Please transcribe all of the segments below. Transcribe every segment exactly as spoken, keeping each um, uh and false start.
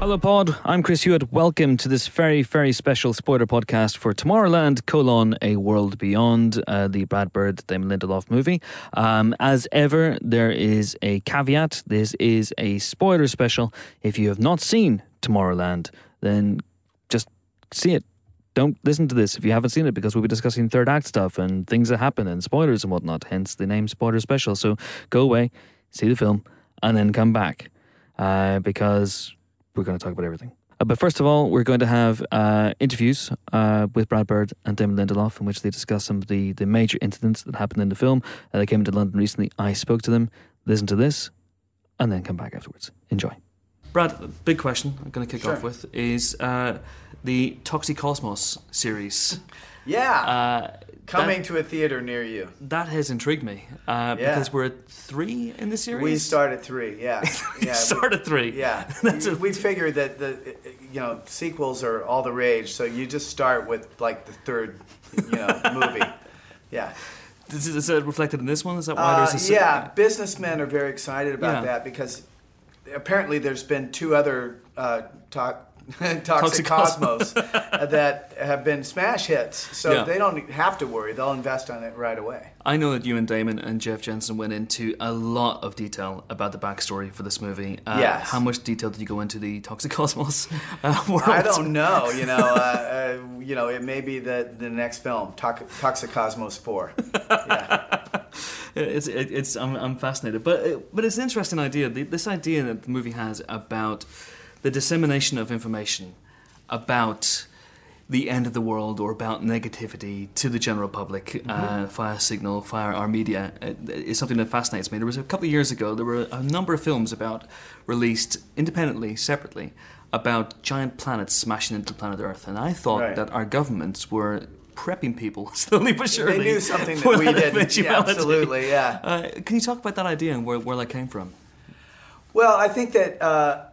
Hello Pod, I'm Chris Hewitt. Welcome to this very, very special spoiler podcast for Tomorrowland, colon, A World Beyond, uh, the Brad Bird, Damon Lindelof movie. Um, as ever, there is a caveat. This is a spoiler special. If you have not seen Tomorrowland, then just see it. Don't listen to this if you haven't seen it, because we'll be discussing third act stuff and things that happen and spoilers and whatnot, hence the name Spoiler Special. So go away, see the film, and then come back, uh, because we're going to talk about everything. Uh, but first of all, we're going to have uh, interviews uh, with Brad Bird and Damon Lindelof, in which they discuss some of the, the major incidents that happened in the film. Uh, they came into London recently. I spoke to them. Listen to this, and then come back afterwards. Enjoy. Brad, big question I'm going to kick Sure. off with is uh, the Toxicosmos series. Yeah, Uh, coming that, to a theater near you. that has intrigued me uh, Yeah. because we're at three in the series. We started three, yeah. We yeah. started three. Yeah, That's we, a- we figured that the you know sequels are all the rage, so you just start with like the third you know movie. Yeah. Is, is it reflected in this one? Is that why Uh, there's this? yeah, businessmen are very excited about Yeah. that because apparently there's been two other uh, to- Toxic Cosmos that have been smash hits, so Yeah. they don't have to worry. They'll invest on it right away. I know that you and Damon and Jeff Jensen went into a lot of detail about the backstory for this movie. Uh, Yes. How much detail did you go into the Toxicosmos uh, world? I don't know. You know, uh, uh, you know, it may be the the next film, Tox- Toxicosmos four. Yeah. It's it, it's I'm, I'm fascinated, but it, but it's an interesting idea. The, this idea that the movie has about the dissemination of information about the end of the world or about negativity to the general public mm-hmm. uh, via Signal, via our media, uh, is something that fascinates me. There was a couple of years ago, there were a number of films about released independently, separately, about giant planets smashing into planet Earth, and I thought Right. that our governments were prepping people slowly but surely. They knew something for that we that didn't. eventuality. Yeah, absolutely, yeah. Uh, can you talk about that idea and where, where that came from? Well, I think that uh,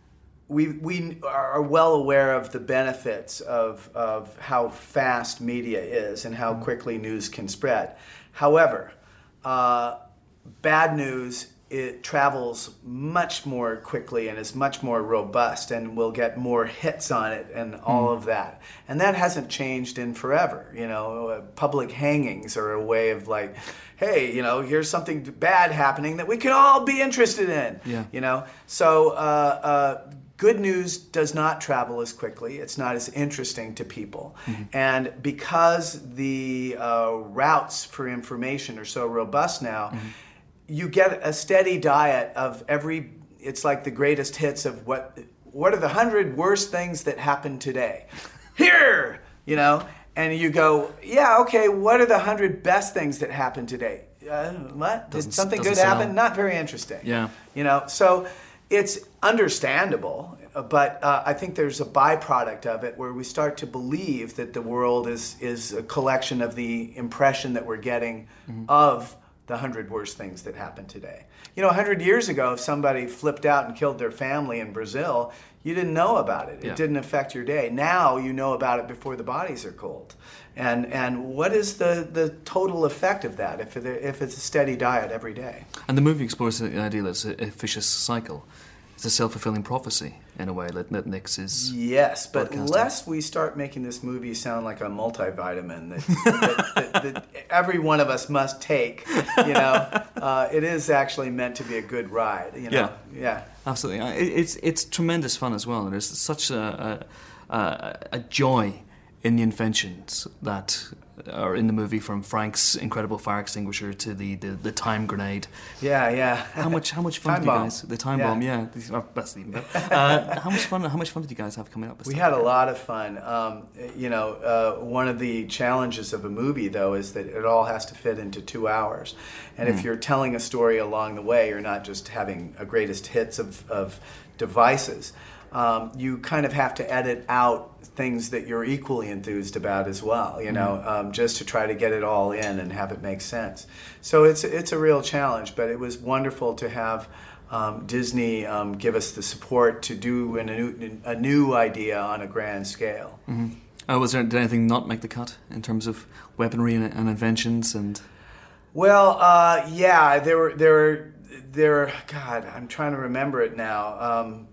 we we are well aware of the benefits of of how fast media is and how quickly news can spread. However, uh, bad news, it travels much more quickly and is much more robust and will get more hits on it and all mm. of that. And that hasn't changed in forever. You know, uh, public hangings are a way of like, hey, you know, here's something bad happening that we can all be interested in. Yeah. You know, so uh, uh, good news does not travel as quickly. It's not as interesting to people. Mm-hmm. And because the uh, routes for information are so robust now, mm-hmm. you get a steady diet of every, it's like the greatest hits of what what are the hundred worst things that happened today? Here! You know? And you go, yeah, okay, what are the hundred best things that happened today? Uh, what? Doesn't- Did something doesn't good sound- happen? Not very interesting. Yeah. You know, so it's understandable, but uh, I think there's a byproduct of it where we start to believe that the world is, is a collection of the impression that we're getting mm-hmm. of the hundred worst things that happened today. You know, a hundred years ago, if somebody flipped out and killed their family in Brazil, you didn't know about it. It Yeah. didn't affect your day. Now you know about it before the bodies are cold. And and what is the, the total effect of that if it, if it's a steady diet every day? And the movie explores the idea that it's a, a vicious cycle. It's a self-fulfilling prophecy, in a way, that, that Nix is Yes, but broadcasting. lest we start making this movie sound like a multivitamin that, that, that, that every one of us must take, you know, uh, it is actually meant to be a good ride, you know. Yeah. Yeah. Absolutely. Uh, it- It's it's tremendous fun as well. And there's such a, a, a, a joy in the inventions that are in the movie, from Frank's incredible fire extinguisher to the, the, the time grenade. Yeah, yeah. How much how much fun Time did you bomb. guys? The time Yeah. bomb, yeah. These- oh, that's even better. Uh, how much fun? How much fun did you guys have coming up? with We stuff had a like lot of fun. Um, you know, uh, one of the challenges of a movie, though, is that it all has to fit into two hours. And Mm. if you're telling a story along the way, you're not just having a greatest hits of, of devices. Um, you kind of have to edit out things that you're equally enthused about as well, you know, um, just to try to get it all in and have it make sense. So it's it's a real challenge, but it was wonderful to have um, Disney um, give us the support to do an, a, new, a new idea on a grand scale. Mm-hmm. Uh, was there, did anything not make the cut in terms of weaponry and, and inventions and? Well, uh, yeah, there were there were there. Were, God, I'm trying to remember it now. Um,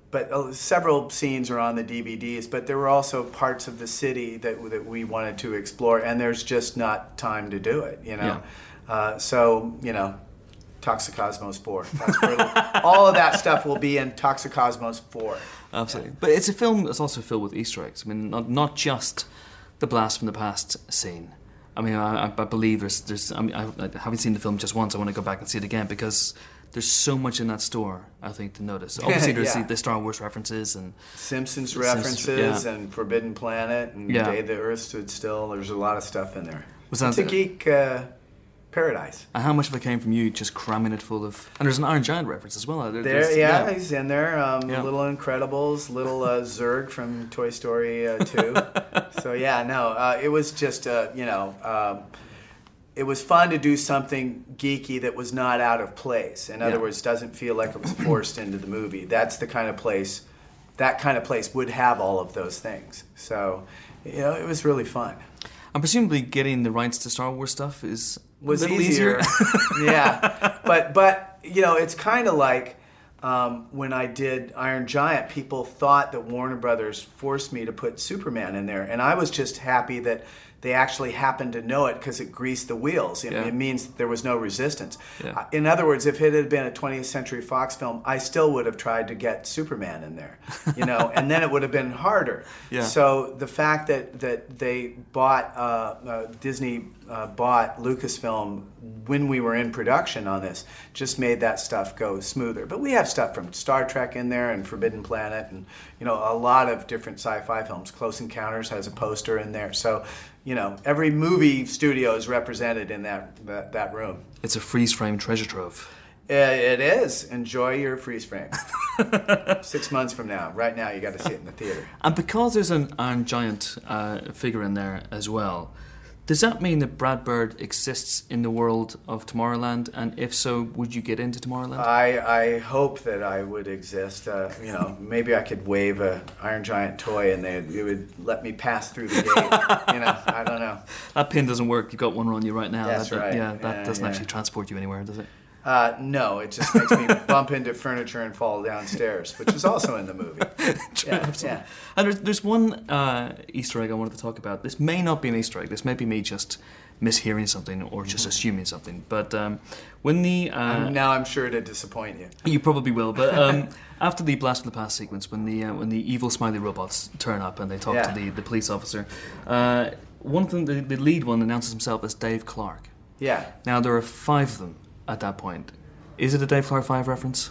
but uh, several scenes are on the D V Ds. But there were also parts of the city that that we wanted to explore, and there's just not time to do it. You know, Yeah. uh, so you know. Toxicosmos four. That's where all of that stuff will be in Toxicosmos four. Absolutely. But it's a film that's also filled with Easter eggs. I mean, not, not just the blast from the past scene. I mean, I, I believe there's... there's I mean, I, I haven't seen the film just once. I want to go back and see it again because there's so much in that store, I think, to notice. Obviously, there's yeah. the, the Star Wars references and... Simpsons the references Simpsons, yeah. and Forbidden Planet and Yeah. Day the Earth Stood Still. There's a lot of stuff in there. Was that it's a the- geek uh, paradise. And how much of it came from you just cramming it full of... And there's an Iron Giant reference as well. There, There, there's- yeah, he's in there. Um, Yeah. Little Incredibles, little uh, Zurg from Toy Story uh, two. So yeah, no, uh, it was just uh, you know, um, it was fun to do something geeky that was not out of place. In other Yeah. words, doesn't feel like it was forced into the movie. That's the kind of place, that kind of place would have all of those things. So, you know, it was really fun. And presumably getting the rights to Star Wars stuff is Was a little easier. easier. Yeah, but but you know, it's kind of like um, when I did Iron Giant. People thought that Warner Brothers forced me to put Superman in there, and I was just happy that they actually happened to know it because it greased the wheels. It, Yeah. it means that there was no resistance. Yeah. Uh, In other words, if it had been a twentieth Century Fox film, I still would have tried to get Superman in there, you know, and then it would have been harder. Yeah. So the fact that, that they bought, uh, uh, Disney uh, bought Lucasfilm when we were in production on this just made that stuff go smoother. But we have stuff from Star Trek in there and Forbidden Planet and, you know, a lot of different sci-fi films. Close Encounters has a poster in there. So, you know, every movie studio is represented in that that, that room. It's a freeze-frame treasure trove. Uh, It is. Enjoy your freeze frame. Six months from now. Right now, you got to see it in the theater. And because there's an Iron Giant uh, figure in there as well, does that mean that Brad Bird exists in the world of Tomorrowland? And if so, would you get into Tomorrowland? I, I hope that I would exist. Uh, you know, maybe I could wave a Iron Giant toy and they it would let me pass through the gate. You know, I don't know. That pin doesn't work. You've got one on you right now. That's that, that- right. Yeah, that Yeah, doesn't yeah. actually transport you anywhere, does it? Uh, no, it just makes me bump into furniture and fall downstairs, which is also in the movie. True, Yeah, absolutely. yeah. And there's, there's one uh, Easter egg I wanted to talk about. This may not be an Easter egg. This may be me just mishearing something or just assuming something. But um, when the... Uh, Now I'm sure to disappoint you. You probably will, but um, after the Blast from the Past sequence, when the uh, when the evil smiley robots turn up and they talk Yeah. to the, the police officer, uh, one of them, the, the lead one, announces himself as Dave Clark. Yeah. Now there are five of them at that point. Is it a Dave Clark Five reference?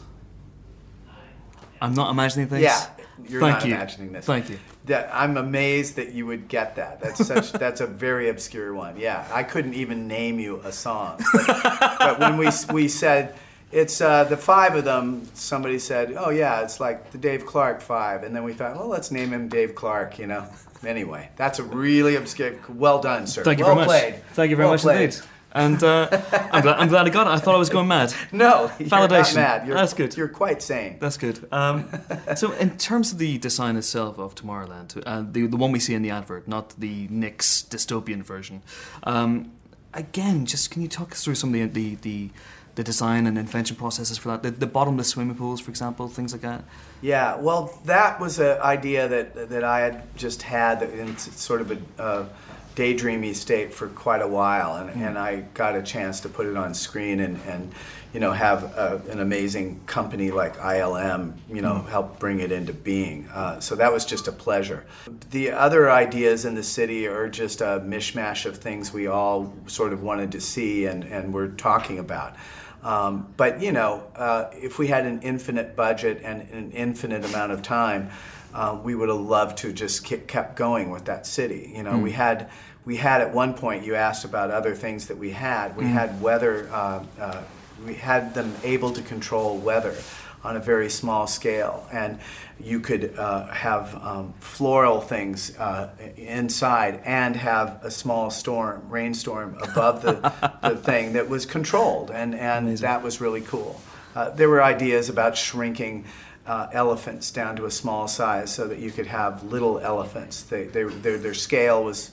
I'm not imagining things. Yeah. You're Thank not you. imagining this. Thank you. That, I'm amazed that you would get that. That's such. That's a very obscure one. Yeah, I couldn't even name you a song. But, but when we we said it's uh, the five of them, somebody said, "Oh yeah, it's like the Dave Clark Five," and then we thought, "Well, let's name him Dave Clark." You know. Anyway, that's a really obscure. Well done, sir. Thank you well very much. Played. Thank you very well much played. indeed. And uh, I'm, glad, I'm glad I got it. I thought I was going mad. No, you're Validation. not mad. You're, That's good. You're quite sane. That's good. Um, so, in terms of the design itself of Tomorrowland, uh, the the one we see in the advert, not the Nick's dystopian version. Um, again, just can you talk us through some of the the, the, the design and invention processes for that? The, the bottomless swimming pools, for example, things like that. Yeah, well, that was an idea that that I had just had in sort of a uh, daydreamy state for quite a while, and, Mm. and I got a chance to put it on screen and, and you know have a, an amazing company like I L M you know Mm. help bring it into being. Uh, so that was just a pleasure. The other ideas in the city are just a mishmash of things we all sort of wanted to see and and were talking about. Um, but you know, uh, if we had an infinite budget and an infinite amount of time, uh, we would have loved to just ke- kept going with that city. You know, Mm. we had we had at one point. You asked about other things that we had. We Mm. had weather. Uh, uh, we had them able to control weather on a very small scale, and you could uh, have um, floral things uh, inside and have a small storm, rainstorm above the, the thing that was controlled, and, and that was really cool. Uh, there were ideas about shrinking uh, elephants down to a small size so that you could have little elephants. They, they, their, their scale was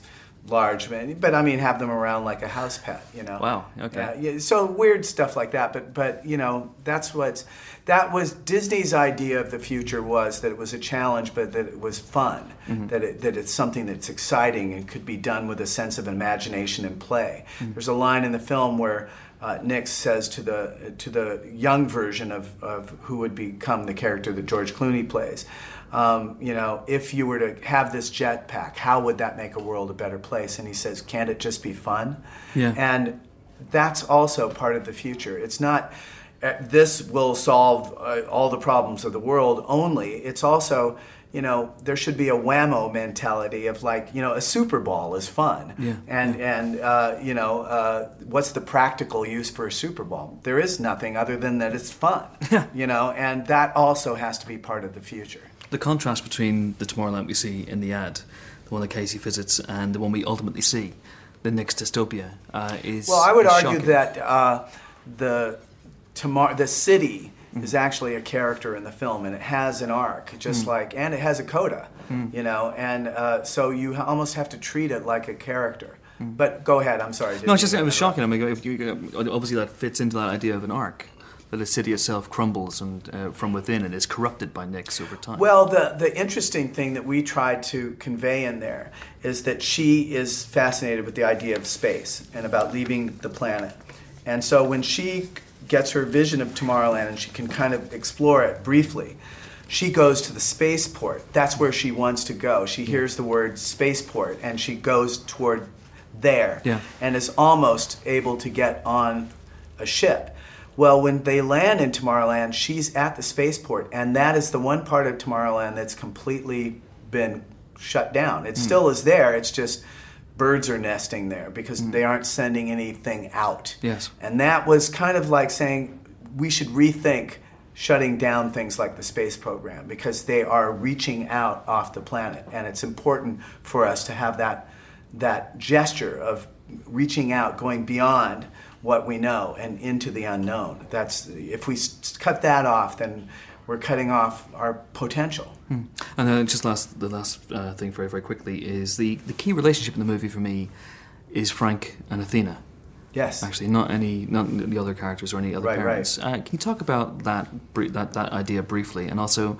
large, but I mean, have them around like a house pet, you know. Wow. Okay. Uh, yeah, so weird stuff like that, but but you know, that's what's that was Disney's idea of the future, was that it was a challenge, but that it was fun, mm-hmm. that it, that it's something that's exciting and could be done with a sense of imagination and play. Mm-hmm. There's a line in the film where uh, Nick says to the to the young version of of who would become the character that George Clooney plays. Um, you know, if you were to have this jetpack, how would that make a world a better place? And he says, can't it just be fun? Yeah. And that's also part of the future. It's not, uh, this will solve uh, all the problems of the world only. It's also, you know, there should be a whammo mentality of like, you know, a Super Bowl is fun. Yeah. And, yeah. and uh, you know, uh, what's the practical use for a Super Bowl? There is nothing other than that it's fun, yeah. you know, and that also has to be part of the future. The contrast between the Tomorrowland we see in the ad, the one that Casey visits, and the one we ultimately see, the next dystopia, uh, is well. I would is argue shocking. that uh, the tomorrow the city mm. is actually a character in the film, and it has an arc, just mm. like, and it has a coda, mm. you know, and uh, so you almost have to treat it like a character. Mm. But go ahead. I'm sorry. No, it's just it was shocking. I mean, if you, obviously that fits into that idea of an arc. That the city itself crumbles and uh, from within and is corrupted by Nyx over time. Well, the, the interesting thing that we tried to convey in there is that she is fascinated with the idea of space and about leaving the planet. And so when she gets her vision of Tomorrowland and she can kind of explore it briefly, she goes to the spaceport. That's where she wants to go. She hears the word spaceport and she goes toward there yeah. and is almost able to get on a ship. Well, when they land in Tomorrowland, she's at the spaceport, and that is the one part of Tomorrowland that's completely been shut down. It mm. still is there, it's just birds are nesting there because mm. they aren't sending anything out. Yes. And that was kind of like saying we should rethink shutting down things like the space program because they are reaching out off the planet, and it's important for us to have that that gesture of reaching out, going beyond what we know and into the unknown. That's if we s- cut that off, then we're cutting off our potential. Hmm. And then just last, the last uh, thing, very very quickly, is the the key relationship in the movie for me is Frank and Athena. Yes, actually, not any, not the other characters or any other right, parents. Right. Uh, can you talk about that that that idea briefly, and also,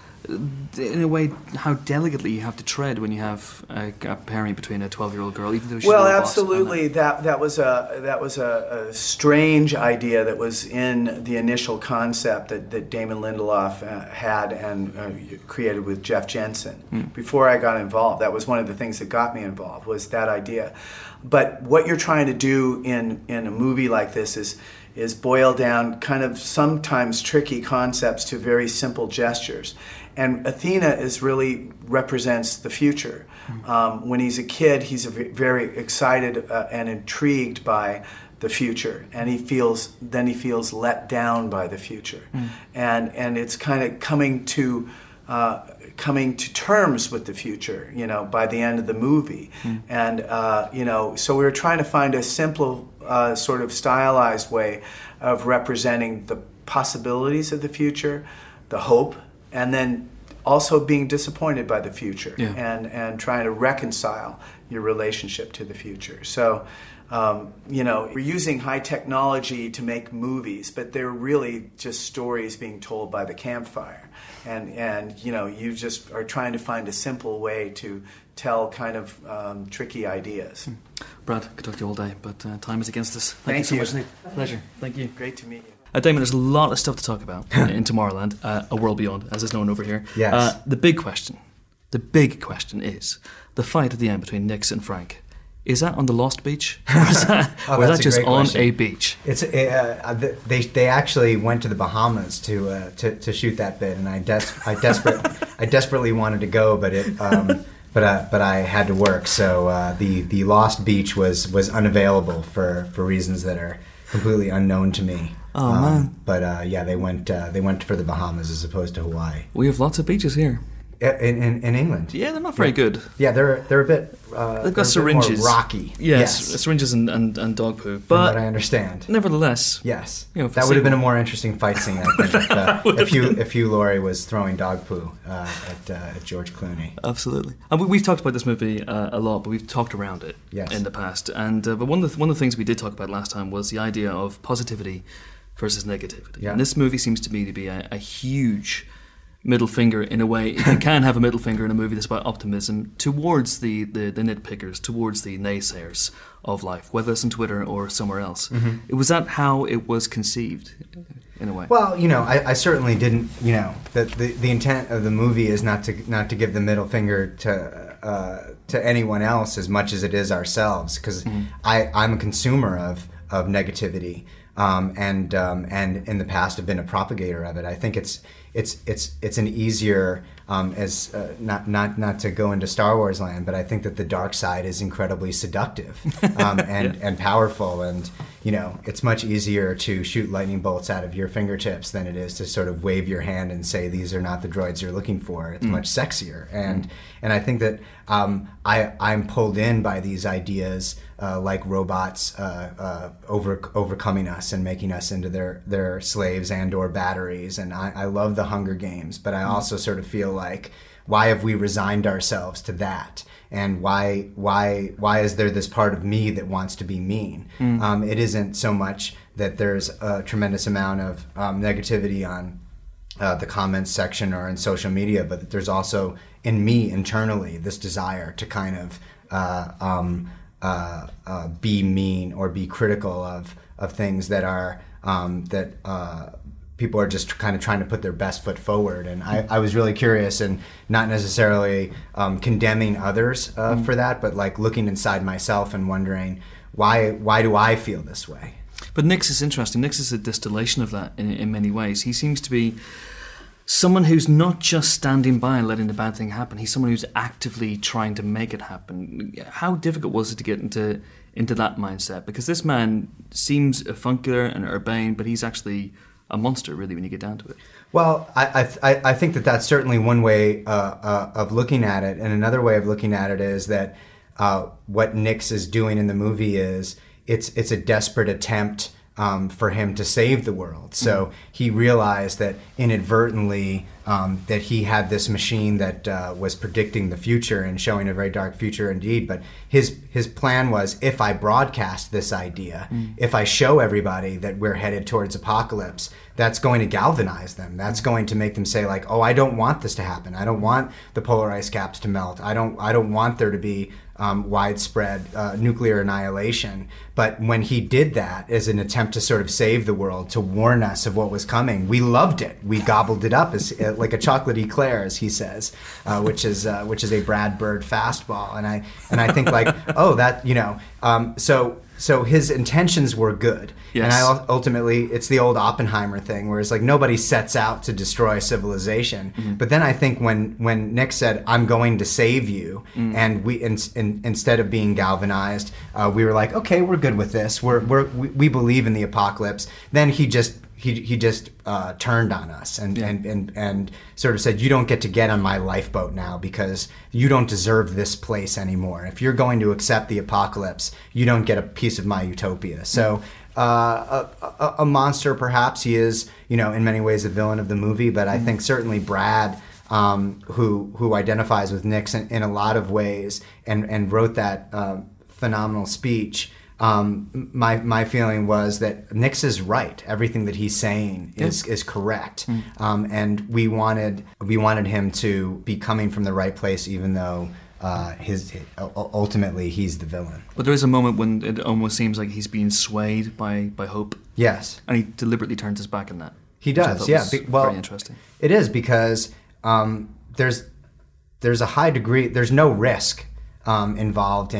in a way, how delicately you have to tread when you have a, a pairing between a twelve-year-old girl, even though she's well, a absolutely. That that was a that was a, a strange idea that was in the initial concept that, that Damon Lindelof uh, had and uh, created with Jeff Jensen. Mm. Before I got involved, that was one of the things that got me involved, was that idea. But what you're trying to do in in a movie like this is. is boil down kind of sometimes tricky concepts to very simple gestures. And Athena is really represents the future. Mm-hmm. Um, when he's a kid, he's a v- very excited uh, and intrigued by the future, and he feels then he feels let down by the future. Mm. And and it's kind of coming to uh, coming to terms with the future, you know, by the end of the movie. Mm. And uh, you know, so we were trying to find a simple Uh, sort of stylized way of representing the possibilities of the future, the hope, and then also being disappointed by the future, yeah. and, and trying to reconcile your relationship to the future. So, um, you know, we're using high technology to make movies, but they're really just stories being told by the campfire. And, and you know, you just are trying to find a simple way to tell kind of um, tricky ideas. Mm. Brad, could talk to you all day, but uh, time is against us. Thank, Thank you so you. much, Nick. Pleasure. Thank you. Great to meet you. Uh, Damon, there's a lot of stuff to talk about in Tomorrowland, uh, A World Beyond, as is known over here. Yes. Uh, the big question, the big question is, the fight at the end between Nyx and Frank, is that on the Lost Beach? Or is that, oh, or is that a just on question. a beach? It's uh, they they actually went to the Bahamas to uh, to, to shoot that bit, and I des- I desperate I desperately wanted to go, but it um, but uh, but I had to work, so uh, the the Lost Beach was was unavailable for, for reasons that are completely unknown to me. Oh um, man! But uh, yeah, they went uh, they went for the Bahamas as opposed to Hawaii. We have lots of beaches here. In, in, in England. Yeah, they're not very yeah. good. Yeah, they're they're a bit. Uh, They've got they're a bit more syringes, rocky. Yes, yes. syringes and, and, and dog poo. From But what I understand. Nevertheless, yes, you know, that would have been a more interesting fight scene. I think if, uh, if Hugh if Hugh Laurie was throwing dog poo uh, at, uh, at George Clooney. Absolutely, and we, we've talked about this movie uh, a lot, but we've talked around it yes. in the past. And uh, but one of the, one of the things we did talk about last time was the idea of positivity versus negativity. Yeah. And this movie seems to me to be a, a huge middle finger in a way. You can have a middle finger in a movie that's about optimism towards the, the, the nitpickers, towards the naysayers of life, whether it's on Twitter or somewhere else. Mm-hmm. Was that how it was conceived, in a way? Well, you know, I, I certainly didn't. You know, the, the the intent of the movie is not to not to give the middle finger to uh, to anyone else as much as it is ourselves, because mm-hmm. I I'm a consumer of of negativity. Um, and um, and in the past have been a propagator of it. I think it's it's it's it's an easier um, as uh, not not not to go into Star Wars land, but I think that the dark side is incredibly seductive um, and yeah. and powerful, and you know it's much easier to shoot lightning bolts out of your fingertips than it is to sort of wave your hand and say these are not the droids you're looking for. It's mm. much sexier, and mm. and I think that um, I I'm pulled in by these ideas. Uh, like robots uh, uh, over overcoming us and making us into their, their slaves and or batteries. And I, I love the Hunger Games, but I also sort of feel like, why have we resigned ourselves to that? And why why why is there this part of me that wants to be mean? Mm. Um, it isn't so much that there's a tremendous amount of um, negativity on uh, the comments section or in social media, but that there's also in me internally this desire to kind of uh, um, Uh, uh, be mean or be critical of of things that are um, that uh, people are just kind of trying to put their best foot forward. And I, I was really curious, and not necessarily um, condemning others uh, mm. for that, but like looking inside myself and wondering why why do I feel this way? But Nix is interesting. Nix is a distillation of that in in many ways. He seems to be someone who's not just standing by and letting the bad thing happen. He's someone who's actively trying to make it happen. How difficult was it to get into into that mindset? Because this man seems avuncular and urbane, but he's actually a monster, really, when you get down to it. Well, I I, I think that that's certainly one way uh, uh, of looking at it. And another way of looking at it is that uh, what Nix is doing in the movie is it's it's a desperate attempt Um, for him to save the world. So mm-hmm. he realized that inadvertently um, that he had this machine that uh, was predicting the future and showing a very dark future indeed. But his his plan was, if I broadcast this idea, mm-hmm. if I show everybody that we're headed towards apocalypse, that's going to galvanize them. That's going to make them say like, oh, I don't want this to happen. I don't want the polar ice caps to melt. I don't I don't want there to be Um, widespread uh, nuclear annihilation. But when he did that as an attempt to sort of save the world, to warn us of what was coming, we loved it. We gobbled it up as uh, like a chocolate eclair, as he says, uh, which is uh, which is a Brad Bird fastball. And I and I think like, oh, that you know, um, so. So his intentions were good. Yes. And I ultimately, it's the old Oppenheimer thing, where it's like nobody sets out to destroy civilization. Mm-hmm. But then I think when, when Nick said, I'm going to save you, mm. and we in, in, instead of being galvanized, uh, we were like, okay, we're good with this. We're, we're, we, we believe in the apocalypse. Then he just he he just uh, turned on us and, yeah. and, and, and sort of said, you don't get to get on my lifeboat now because you don't deserve this place anymore. If you're going to accept the apocalypse, you don't get a piece of my utopia. So uh, a, a, a monster, perhaps. He is, you know, in many ways the villain of the movie, but I mm-hmm. think certainly Brad, um, who who identifies with Nix in, in a lot of ways and, and wrote that uh, phenomenal speech. Um, my my feeling was that Nix is right. Everything that he's saying is yeah. is correct, mm. um, and we wanted we wanted him to be coming from the right place, even though uh, his ultimately he's the villain. But there is a moment when it almost seems like he's being swayed by, by hope. Yes, and he deliberately turns his back on that. He does. Yeah. Be, well, very interesting. It is because um, there's there's a high degree. There's no risk um, involved in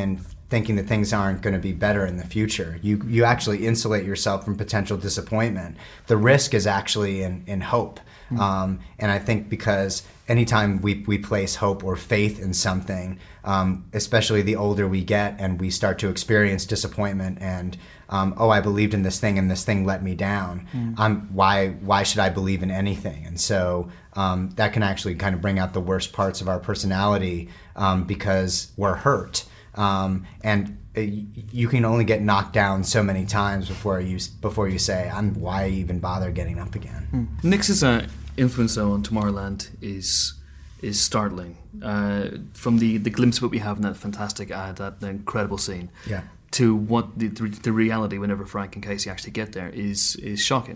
thinking that things aren't going to be better in the future. You you actually insulate yourself from potential disappointment. The risk is actually in, in hope. Mm-hmm. Um, and I think because anytime we, we place hope or faith in something, um, especially the older we get and we start to experience disappointment and, um, oh, I believed in this thing and this thing let me down. Mm. Um, why why should I believe in anything? And so um, that can actually kind of bring out the worst parts of our personality um, because we're hurt. Um, and you can only get knocked down so many times before you before you say, I'm, why even bother getting up again? Mm. Nix's uh, influence on Tomorrowland is is startling. Uh, from the, the glimpse of what we have in that fantastic ad, that incredible scene, yeah. to what the, the the reality whenever Frank and Casey actually get there is is shocking.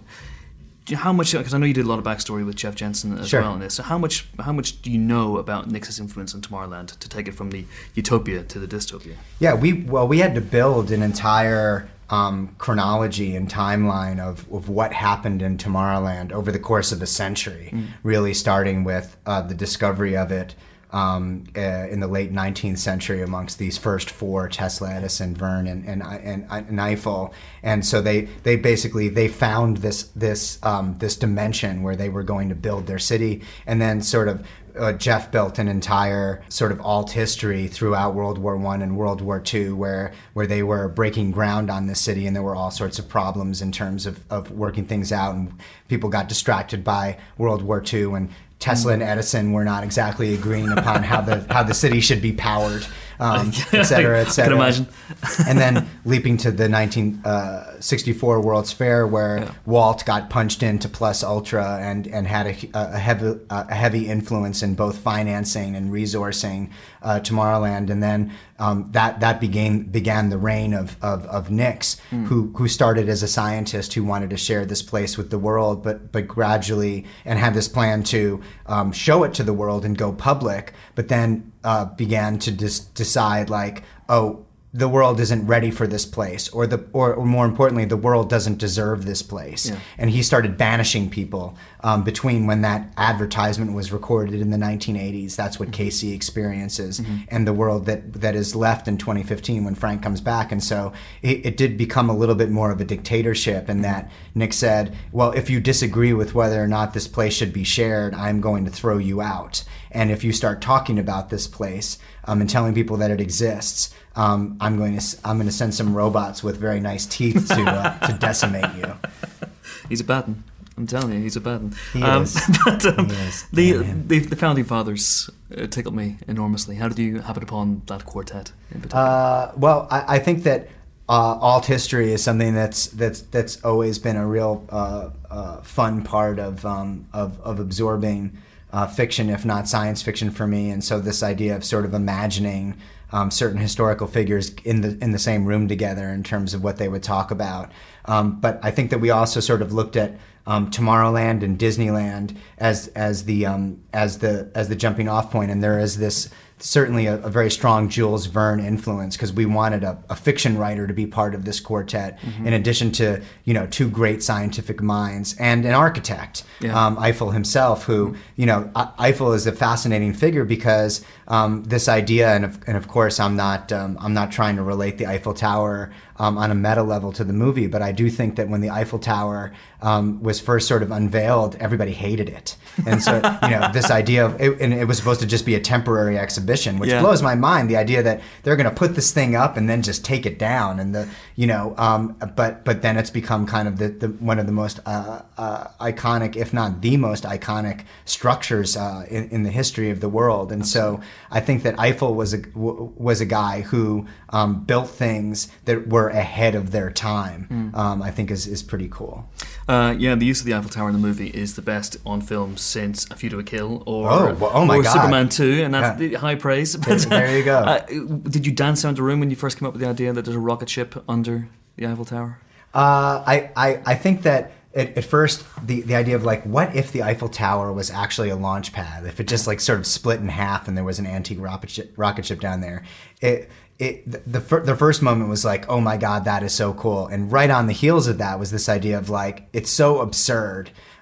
How much? Because I know you did a lot of backstory with Jeff Jensen as sure. well in this. So how much? How much do you know about Nix's influence on Tomorrowland to take it from the utopia to the dystopia? Yeah, we well we had to build an entire um, chronology and timeline of, of what happened in Tomorrowland over the course of a century. Mm. Really starting with uh, the discovery of it um, uh, in the late nineteenth century amongst these first four, Tesla, Edison, Verne, and and, and, and Eiffel. And so they, they basically they found this this um, this dimension where they were going to build their city, and then sort of uh, Jeff built an entire sort of alt history throughout World War One and World War Two, where where they were breaking ground on this city, and there were all sorts of problems in terms of, of working things out, and people got distracted by World War Two, and Tesla and Edison were not exactly agreeing upon how the how the city should be powered, um, et cetera, et cetera. I can imagine. And then leaping to the nineteen sixty-four World's Fair, where yeah. Walt got punched into Plus Ultra and and had a, a heavy a heavy influence in both financing and resourcing uh, Tomorrowland, and then um, that that began began the reign of of, of Nix, mm. who who started as a scientist who wanted to share this place with the world, but but gradually and had this plan to um, show it to the world and go public, but then uh, began to dis- decide like, oh, the world isn't ready for this place, or the, or, or more importantly, the world doesn't deserve this place. Yeah. And he started banishing people um, between when that advertisement was recorded in the nineteen eighties. That's what mm-hmm. Casey experiences, mm-hmm. and the world that that is left in twenty fifteen when Frank comes back. And so it, it did become a little bit more of a dictatorship, in that Nick said, well, if you disagree with whether or not this place should be shared, I'm going to throw you out. And if you start talking about this place um, and telling people that it exists, Um, I'm going to I'm going to send some robots with very nice teeth to uh, to decimate you. He's a bad one. I'm telling you, he's a bad one. He um, is. But um, he is. the, the the founding fathers uh, tickled me enormously. How did you happen upon that quartet in particular? Uh, well, I, I think that uh, alt history is something that's that's that's always been a real uh, uh, fun part of um, of of absorbing uh, fiction, if not science fiction, for me. And so this idea of sort of imagining Um, certain historical figures in the in the same room together in terms of what they would talk about. Um, but I think that we also sort of looked at um, Tomorrowland and Disneyland as as the um, as the as the jumping off point, and there is this certainly a, a very strong Jules Verne influence, because we wanted a, a fiction writer to be part of this quartet, mm-hmm. in addition to, you know, two great scientific minds and an architect, yeah. um, Eiffel himself, who, mm-hmm. you know, I- Eiffel is a fascinating figure because um, this idea, and of, and of course I'm not um, I'm not trying to relate the Eiffel Tower um, on a meta level to the movie, but I do think that when the Eiffel Tower um, was first sort of unveiled, everybody hated it, and so you know this idea of it, and it was supposed to just be a temporary exhibition, which yeah. blows my mind. The idea that they're going to put this thing up and then just take it down, and the you know, um, but but then it's become kind of the, the one of the most uh, uh, iconic, if not the most iconic structures uh, in, in the history of the world. And so I think that Eiffel was a w- was a guy who um, built things that were ahead of their time. Mm. Um, I think is is pretty cool. Uh, yeah, the use of the Eiffel Tower in the movie is the best on film since A View to a Kill, or oh, well, oh my or God. Superman two, and that's yeah. the high praise. But, there, there you go. Uh, did you dance around the room when you first came up with the idea that there's a rocket ship under the Eiffel Tower? Uh, I, I I think that at, at first the, the idea of like, what if the Eiffel Tower was actually a launch pad? If it just like sort of split in half and there was an antique rocket ship, rocket ship down there, it. It, the, the the first moment was like, oh my God, that is so cool. And right on the heels of that was this idea of like, it's so absurd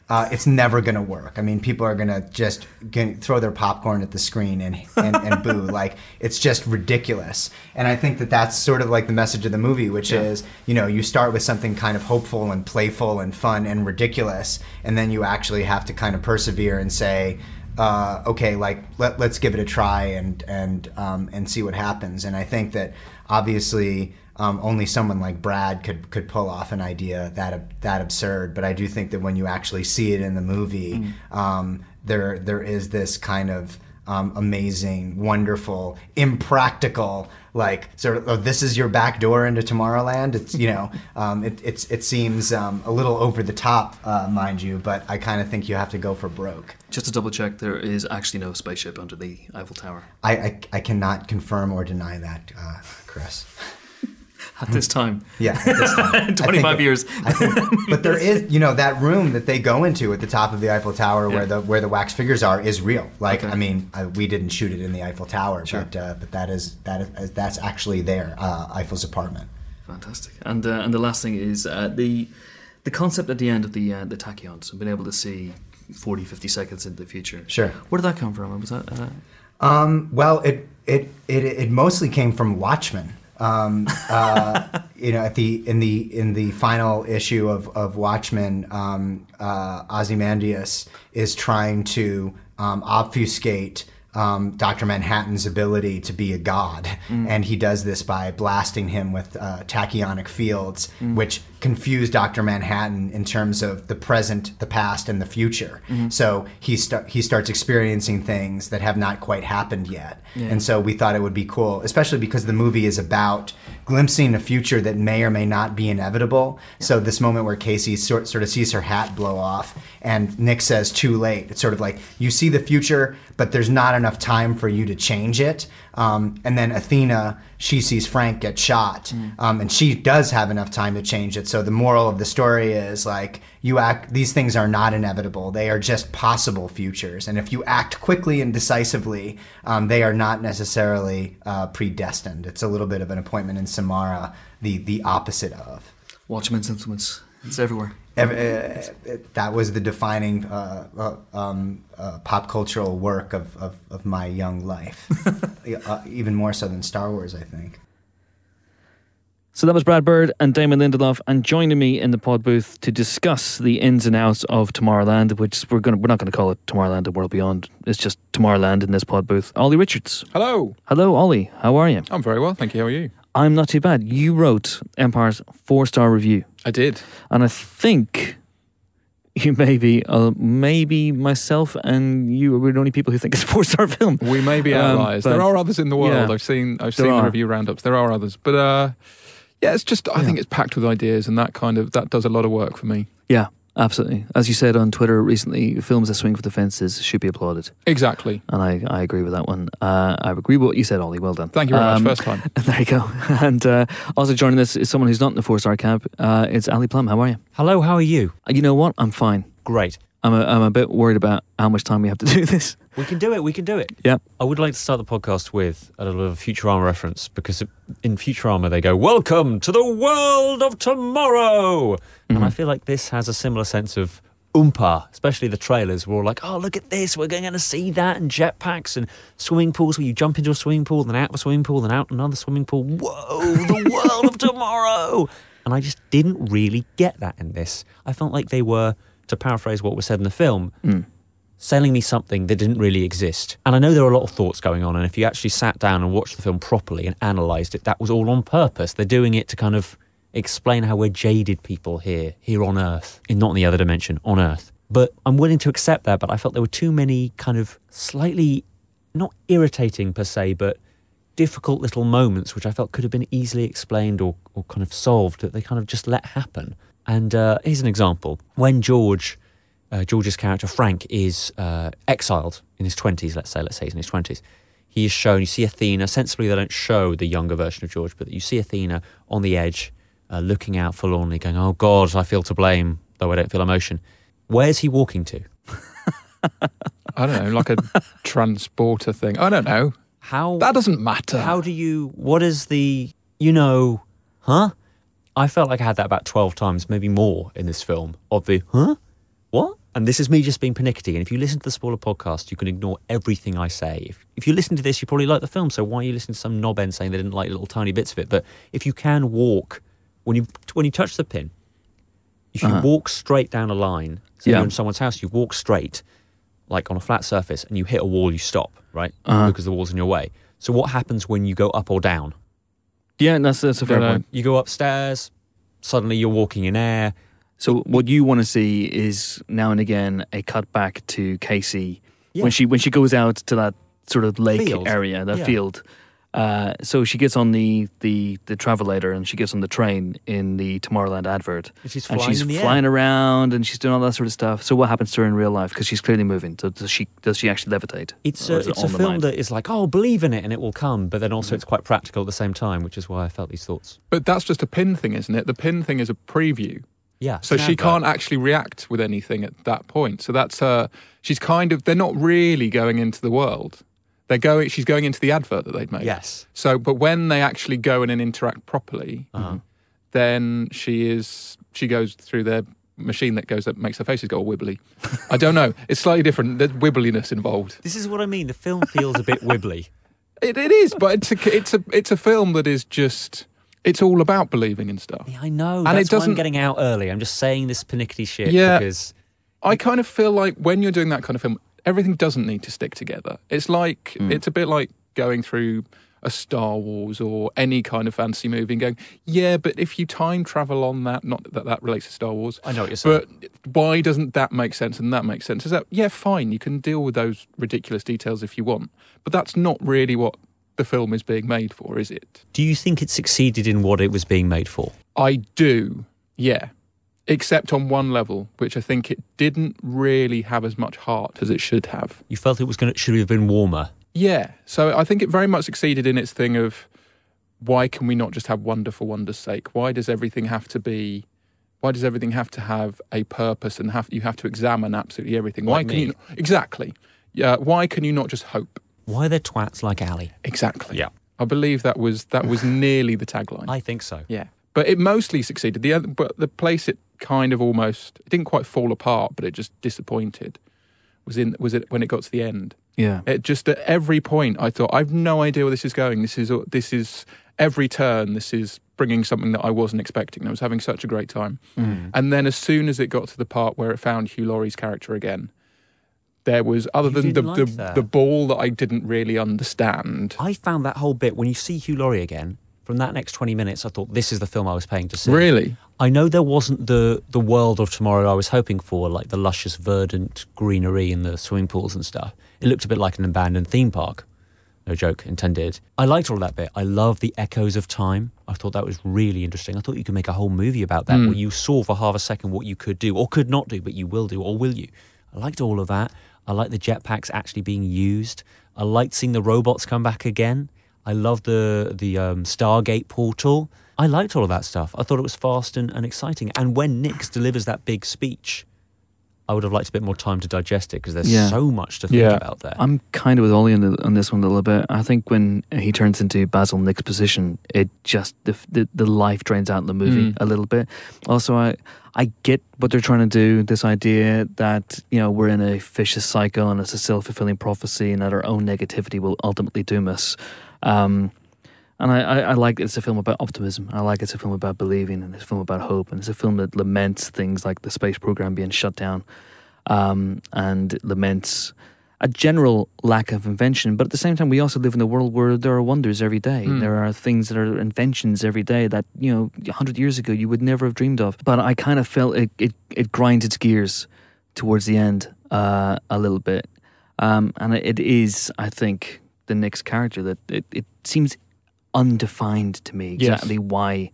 uh, it's never going to work. I mean, people are going to just gonna throw their popcorn at the screen and, and, and boo. Like, it's just ridiculous. And I think that that's sort of like the message of the movie, which yeah. is, you know, you start with something kind of hopeful and playful and fun and ridiculous, and then you actually have to kind of persevere and say, uh, okay, like, let, let's give it a try and, and, um, and see what happens. And I think that obviously um, only someone like Brad could, could pull off an idea that that absurd. But I do think that when you actually see it in the movie, mm. um, there there is this kind of um, amazing, wonderful, impractical, like sort of, oh, this is your back door into Tomorrowland. It's, you know, um, it it's it seems um, a little over the top, uh, mind you, but I kind of think you have to go for broke. Just to double check, there is actually no spaceship under the Eiffel Tower. I I, I cannot confirm or deny that, uh, Chris. At this time. Yeah, at this time. twenty-five I think, years. I think, but there is, you know, that room that they go into at the top of the Eiffel Tower yeah. where the where the wax figures are is real. Like, okay. I mean, I, we didn't shoot it in the Eiffel Tower, sure. but uh, but that is that is that's actually there, uh, Eiffel's apartment. Fantastic. And uh, and the last thing is uh, the the concept at the end of the uh, the tachyons and being able to see forty, fifty seconds into the future. Sure. Where did that come from? Was that? Uh... Um, well, it, it it it mostly came from Watchmen. Um, uh, you know, at the in the in the final issue of of Watchmen, um, uh, Ozymandias is trying to um, obfuscate um, Doctor Manhattan's ability to be a god, mm. and he does this by blasting him with uh, tachyonic fields, mm. which confuse Doctor Manhattan in terms of the present, the past, and the future. Mm-hmm. So he sta- he starts experiencing things that have not quite happened yet. Yeah. And so we thought it would be cool, especially because the movie is about glimpsing a future that may or may not be inevitable. Yeah. So this moment where Casey sort, sort of sees her hat blow off and Nick says, too late. It's sort of like, you see the future, but there's not enough time for you to change it. Um, and then Athena, she sees Frank get shot, mm. um, and she does have enough time to change it. So the moral of the story is, like, you act. These things are not inevitable; they are just possible futures. And if you act quickly and decisively, um, they are not necessarily uh, predestined. It's a little bit of an appointment in Samara, the the opposite of. Watchmen's influence. It's everywhere. Every, uh, it, that was the defining uh, uh, um, uh, pop cultural work of, of, of my young life. uh, even more so than Star Wars, I think. So that was Brad Bird and Damon Lindelof, and joining me in the pod booth to discuss the ins and outs of Tomorrowland, which we're going we're not going to call it Tomorrowland: A World Beyond. It's just Tomorrowland in this pod booth. Ollie Richards. Hello. Hello, Ollie. How are you? I'm very well, thank you. How are you? I'm not too bad. You wrote Empire's four-star review. I did. And I think you maybe, uh, maybe myself and you were the only people who think it's a four-star film. We may be outliers. Um, there are others in the world. Yeah, I've seen I've seen the review roundups. There are others. But uh, yeah, it's just, I yeah. think it's packed with ideas, and that kind of, that does a lot of work for me. Yeah. Absolutely. As you said on Twitter recently, films that swing for the fences should be applauded. Exactly. And I, I agree with that one. Uh, I agree with what you said, Ollie. Well done. Thank you very um, much. First time. There you go. And uh, also joining us is someone who's not in the four-star camp. Uh, it's Ali Plum. How are you? Hello, how are you? You know what? I'm fine. Great. I'm a, I'm a bit worried about how much time we have to do this. We can do it, we can do it. Yeah. I would like to start the podcast with a little bit of a Futurama reference, because in Futurama they go, welcome to the world of tomorrow! Mm-hmm. And I feel like this has a similar sense of oompa, especially the trailers. We're all like, oh, look at this, we're going to see that, and jetpacks and swimming pools where you jump into a swimming pool, then out of a swimming pool, then out another swimming pool. Whoa, the world of tomorrow! And I just didn't really get that in this. I felt like they were, to paraphrase what was said in the film, mm. selling me something that didn't really exist. And I know there are a lot of thoughts going on, and if you actually sat down and watched the film properly and analysed it, that was all on purpose. They're doing it to kind of explain how we're jaded people here, here on Earth, in not in the other dimension, on Earth. But I'm willing to accept that, but I felt there were too many kind of slightly, not irritating per se, but difficult little moments which I felt could have been easily explained or, or kind of solved, that they kind of just let happen. And uh, here's an example. When George, uh, George's character Frank, is uh, exiled in his twenties, let's say, let's say he's in his twenties, he is shown, you see Athena, sensibly they don't show the younger version of George, but you see Athena on the edge, uh, looking out forlornly, going, oh God, I feel to blame, though I don't feel emotion. Where's he walking to? I don't know, like a transporter thing. I don't know. How? That doesn't matter. How do you, what is the, you know, huh? I felt like I had that about twelve times, maybe more, in this film, of the, huh? What? and this is me just being pernickety, and if you listen to the Spoiler Podcast, you can ignore everything I say. If, if you listen to this, you probably like the film, so why are you listening to some knobhead saying they didn't like little tiny bits of it? But if you can walk, when you when you touch the pin, if you Uh-huh. walk straight down a line, so Yeah. you're in someone's house, you walk straight, like on a flat surface, and you hit a wall, you stop, right? Uh-huh. Because the wall's in your way. So what happens when you go up or down? Yeah, that's that's a fair No, no. point. You go upstairs, suddenly you're walking in air. So what you want to see is now and again a cut back to Casey Yeah. when she when she goes out to that sort of lake Field. area, that Yeah. field. Uh, so she gets on the, the, the travelator and she gets on the train in the Tomorrowland advert. And she's and flying she's in the air. flying around and she's doing all that sort of stuff. So what happens to her in real life? Because she's clearly moving. So does she does she actually levitate? It's Or a, is it it's a on the film mind? that is like, oh, believe in it and it will come, but then also it's quite practical at the same time, which is why I felt these thoughts. But that's just a pin thing, isn't it? The pin thing is a preview. Yeah. So it's an she advert. can't actually react with anything at that point. So that's her. She's kind of. They're not really going into the world. They're going. She's going into the advert that they'd made. Yes. So, but when they actually go in and interact properly, Uh-huh. then she is. She goes through their machine that goes that makes her faces go all wibbly. I don't know. It's slightly different. There's wibbliness involved. This is what I mean. The film feels a bit wibbly. It, it is, but it's a. It's a. It's a film that is just. It's all about believing in stuff. Yeah, I know. And That's it why I'm doesn't- getting out early. I'm just saying this pernickety shit Yeah. because I kind of feel like when you're doing that kind of film, everything doesn't need to stick together. It's like it's a bit like going through a Star Wars or any kind of fantasy movie and going, yeah, but if you time travel on that, not that that relates to Star Wars, I know what you're saying. but why doesn't that make sense and that makes sense? Is that yeah, fine, you can deal with those ridiculous details if you want, but that's not really what the film is being made for, is it? Do you think it succeeded in what it was being made for? I do, yeah. Except on one level, which I think it didn't really have as much heart as it should have. You felt it was going to should have been warmer. Yeah. So I think it very much succeeded in its thing of why can we not just have wonder for wonder's sake? Why does everything have to be why does everything have to have a purpose and have you have to examine absolutely everything? Why Like can me. you exactly. Yeah, why can you not just hope? Why are there twats like Ali? Exactly. Yeah. I believe that was that was nearly the tagline. I think so. Yeah, but it mostly succeeded. The other, but the place it kind of almost it didn't quite fall apart, but it just disappointed. Was in was it when it got to the end? Yeah. It just at every point I thought I've no idea where this is going. This is this is every turn. This is bringing something that I wasn't expecting. I was having such a great time, Mm. and then as soon as it got to the part where it found Hugh Laurie's character again, there was other You than the didn't like the, that? the ball that I didn't really understand. I found that whole bit when you see Hugh Laurie again. From that next twenty minutes, I thought this is the film I was paying to see. Really. I know there wasn't the the world of tomorrow I was hoping for, like the luscious verdant greenery and the swimming pools and stuff. It looked a bit like an abandoned theme park. No joke intended. I liked all of that bit. I love the echoes of time. I thought that was really interesting. I thought you could make a whole movie about that, Mm. where you saw for half a second what you could do or could not do, but you will do, or will you? I liked all of that. I liked the jetpacks actually being used. I liked seeing the robots come back again. I loved the the um, Stargate portal. I liked all of that stuff. I thought it was fast and, and exciting. And when Nix delivers that big speech, I would have liked a bit more time to digest it because there's Yeah. so much to think Yeah. about there. I'm kind of with Ollie on, the, on this one a little bit. I think when he turns into Basil Nick's position, it just the the, the life drains out in the movie Mm. a little bit. Also, I I get what they're trying to do. This idea that you know we're in a vicious cycle and it's a self fulfilling prophecy, and that our own negativity will ultimately doom us. Um, and I, I, I like it's a film about optimism. I like it's a film about believing, and it's a film about hope, and it's a film that laments things like the space program being shut down, um, and laments a general lack of invention. But at the same time, we also live in a world where there are wonders every day. Mm. There are things that are inventions every day that, you know, a hundred years ago you would never have dreamed of. But I kind of felt it, it, it grinds its gears towards the end uh, a little bit. Um, and it is, I think, the Nick's character that it, it seems undefined to me Yes. exactly why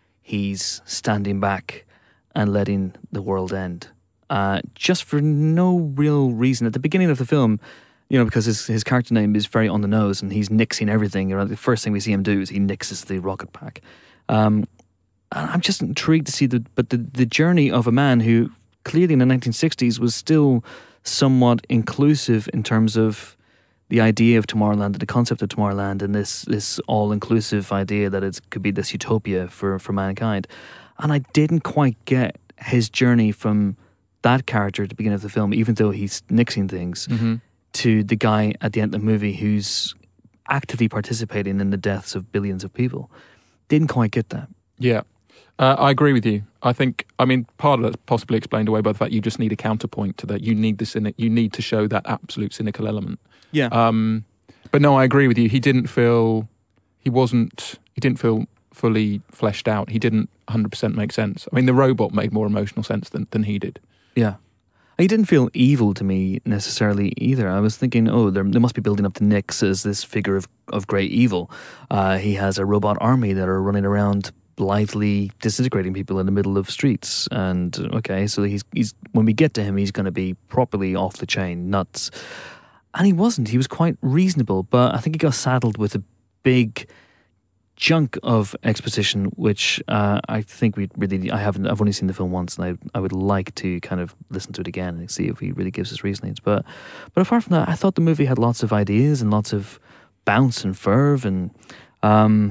he's standing back and letting the world end. Uh, just for no real reason. At the beginning of the film, you know, because his his character name is very on the nose and he's nixing everything. You know, the first thing we see him do is he nixes the rocket pack. Um, and I'm just intrigued to see the but the, the journey of a man who clearly in the nineteen sixties was still somewhat inclusive in terms of the idea of Tomorrowland, the concept of Tomorrowland, and this this all-inclusive idea that it could be this utopia for, for mankind. And I didn't quite get his journey from that character at the beginning of the film, even though he's nixing things, Mm-hmm. to the guy at the end of the movie who's actively participating in the deaths of billions of people. Didn't quite get that. Yeah. Uh, I agree with you. I think, I mean, part of that's possibly explained away by the fact you just need a counterpoint to that. You need the cynic, you need to show that absolute cynical element. Yeah. Um, but no, I agree with you. He didn't feel, he wasn't, he didn't feel fully fleshed out. He didn't one hundred percent make sense. I mean, the robot made more emotional sense than, than he did. Yeah. He didn't feel evil to me necessarily either. I was thinking, oh, they must be building up to Nix as this figure of, of great evil. Uh, he has a robot army that are running around blithely disintegrating people in the middle of streets. And okay, so he's he's when we get to him, he's going to be properly off the chain, nuts. And he wasn't. He was quite reasonable, but I think he got saddled with a big chunk of exposition, which uh, I think we really. I haven't. I've only seen the film once, and I I would like to kind of listen to it again and see if he really gives us reasonings. But but apart from that, I thought the movie had lots of ideas and lots of bounce and ferve, and um,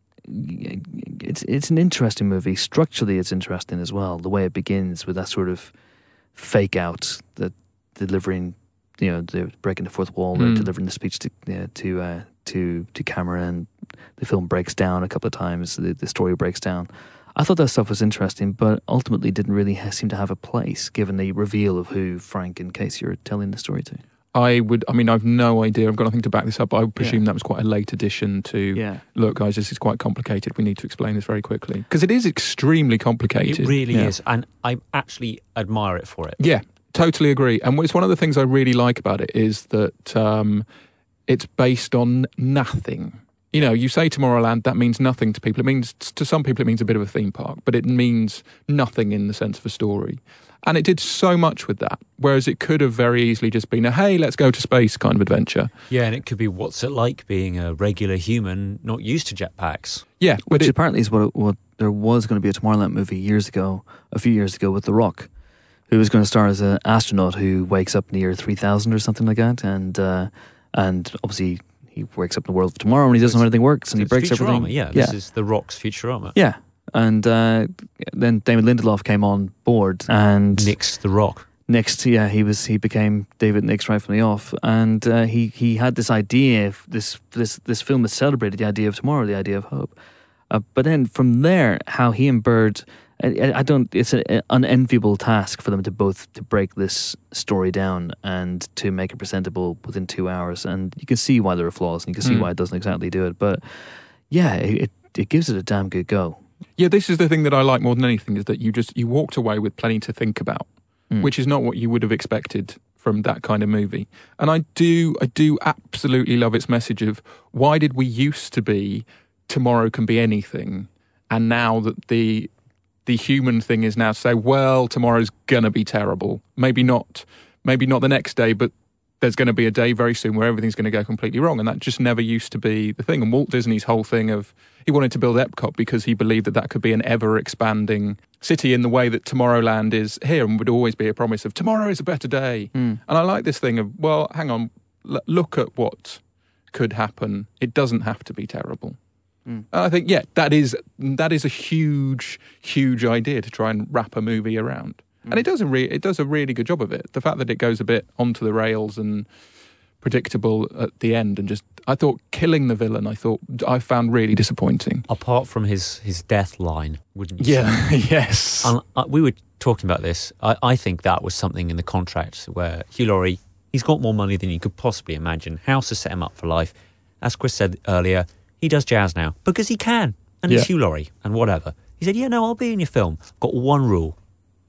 it's it's an interesting movie. Structurally, it's interesting as well. The way it begins with that sort of fake out, that delivering, you know, they're breaking the fourth wall, they're Mm. delivering the speech to you know, to uh, to to camera, and the film breaks down a couple of times. The, the story breaks down. I thought that stuff was interesting, but ultimately didn't really ha- seem to have a place, given the reveal of who Frank and Casey are telling the story to. I would, I mean, I've no idea. I've got nothing to back this up, but I would presume that was quite a late addition to, Yeah. look, guys, this is quite complicated. We need to explain this very quickly. Because it is extremely complicated. It really Yeah. is, and I actually admire it for it. Yeah, totally agree. And it's one of the things I really like about it is that um, it's based on nothing. You know, you say Tomorrowland, that means nothing to people. It means, to some people, it means a bit of a theme park, but it means nothing in the sense of a story. And it did so much with that, whereas it could have very easily just been a, hey, let's go to space kind of adventure. Yeah, and it could be what's it like being a regular human not used to jetpacks. Yeah, but Which it, apparently is what it, what there was going to be a Tomorrowland movie years ago, a few years ago with The Rock, who was going to star as an astronaut who wakes up in the year three thousand or something like that, and uh, and obviously he wakes up in the world of tomorrow and he doesn't know how anything works and he It's breaks Futurama, everything. yeah, this is The Rock's Futurama. Yeah. And uh, then David Lindelof came on board and Nix The Rock. next, yeah, he was he became David Nix right from the off, and uh, he he had this idea. This this this film that celebrated the idea of tomorrow, the idea of hope. Uh, but then from there, how he and Bird, I, I don't. It's an unenviable task for them to both to break this story down and to make it presentable within two hours. And you can see why there are flaws, and you can see Mm. why it doesn't exactly do it. But yeah, it it gives it a damn good go. yeah, this is the thing that I like more than anything, is that you just, you walked away with plenty to think about, Mm. which is not what you would have expected from that kind of movie. And I do, I do absolutely love its message of, why did we used to be tomorrow can be anything, and now that the the human thing is now to say, well, tomorrow's gonna be terrible. Maybe not, maybe not the next day, but there's going to be a day very soon where everything's going to go completely wrong. And that just never used to be the thing. And Walt Disney's whole thing of, he wanted to build Epcot because he believed that that could be an ever-expanding city in the way that Tomorrowland is here, and would always be a promise of tomorrow is a better day. Mm. And I like this thing of, well, hang on, l- look at what could happen. It doesn't have to be terrible. Mm. And I think, yeah, that is that is a huge, huge idea to try and wrap a movie around. And it does a re- it does a really good job of it. The fact that it goes a bit onto the rails and predictable at the end, and just, I thought killing the villain, I thought I found really disappointing. Apart from his, his death line, wouldn't you say? Yeah, yes. And, uh, we were talking about this. I, I think that was something in the contract where Hugh Laurie, he's got more money than you could possibly imagine. House has set him up for life. As Chris said earlier, he does jazz now because he can. And Yeah. he's Hugh Laurie and whatever. He said, yeah, no, I'll be in your film. Got one rule.